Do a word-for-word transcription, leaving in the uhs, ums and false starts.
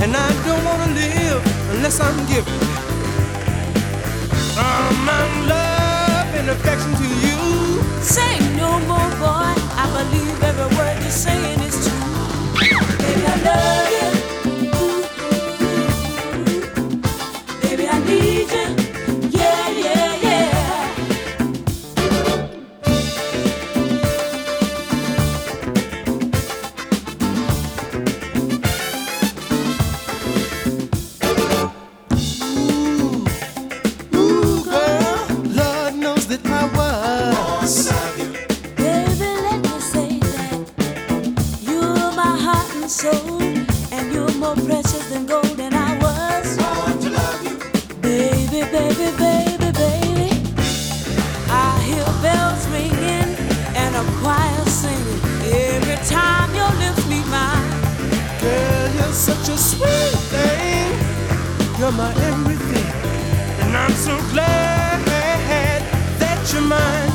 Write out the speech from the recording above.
and I don't wanna live unless I'm giving all my love and affection to you. Say no more, boy. I believe every word you're saying is true. Baby, I love you. Baby, I need you. Yeah, yeah, yeah. Soul, and you're more precious than gold, and I was born to love you, baby, baby, baby, baby. I hear bells ringing and a choir singing every time your lips meet mine. Girl, you're such a sweet thing. You're my everything, and I'm so glad that you're mine.